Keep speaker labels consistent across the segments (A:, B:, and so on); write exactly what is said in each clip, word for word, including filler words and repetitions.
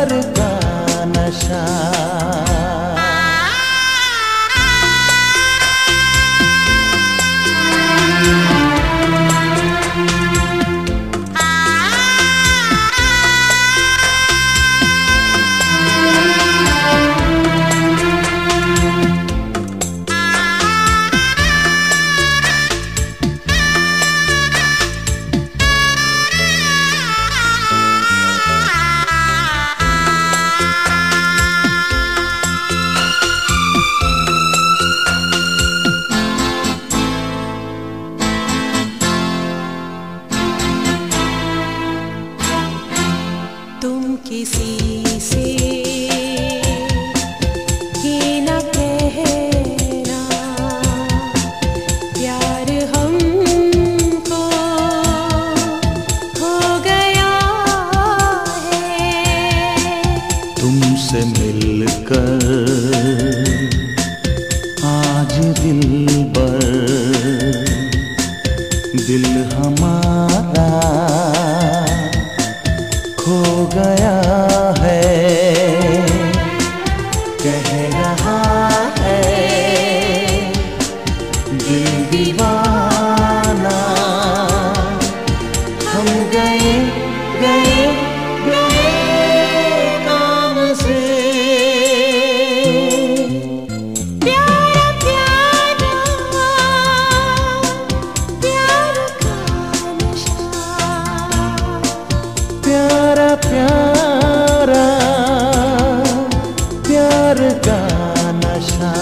A: प्यार का नशा।
B: तुम किसी से ये न कहना प्यार हमको हो गया है।
A: तुमसे मिलकर आज दिल बर दिल हमारा खो गया है। कह रहा है दिल दीवाना, हम गए गए गए काम से।
B: प्यारा प्यारा प्यार का नशा,
A: प्यारा प्यारा प्यार का नशा।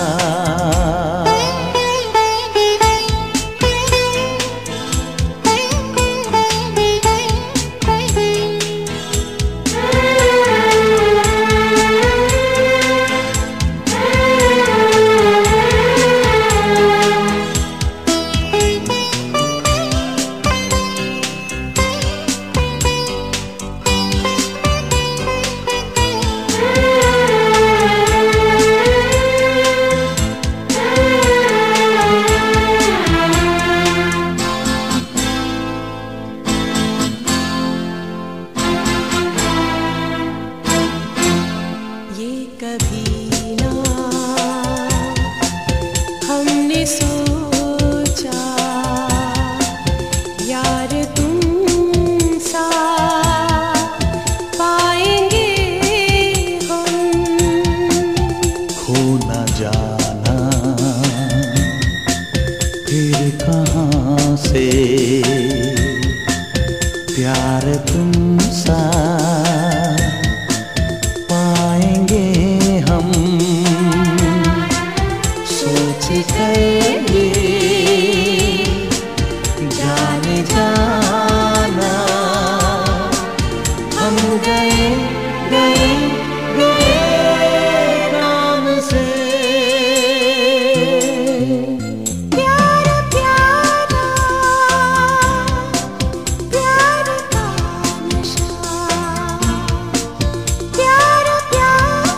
B: कभी ना हमने सोचा यार तुम सा पाएंगे हम।
A: खो न जाना फिर कहाँ से प्यार तुम सा पाएंगे हम। सोच कर ये जाने जाना, हम गए गए गए काम से।
B: प्यार प्यारा प्यार का नशा, प्यार प्यारा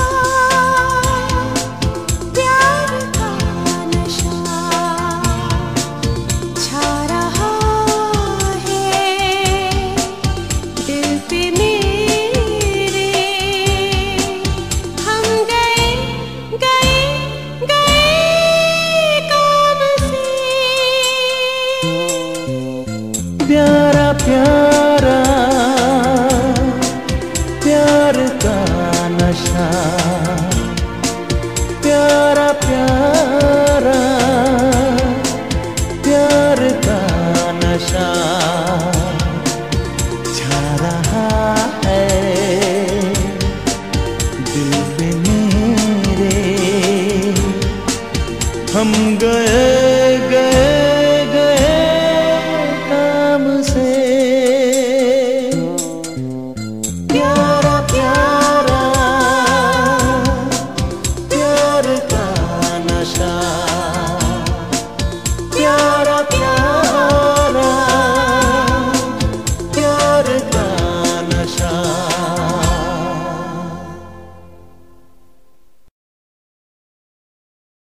B: प्यार का नशा छा रहा है दिल पे मेरे। हम गए गए गए काम से।
A: प्यारा प्यारा प्यार का नशा।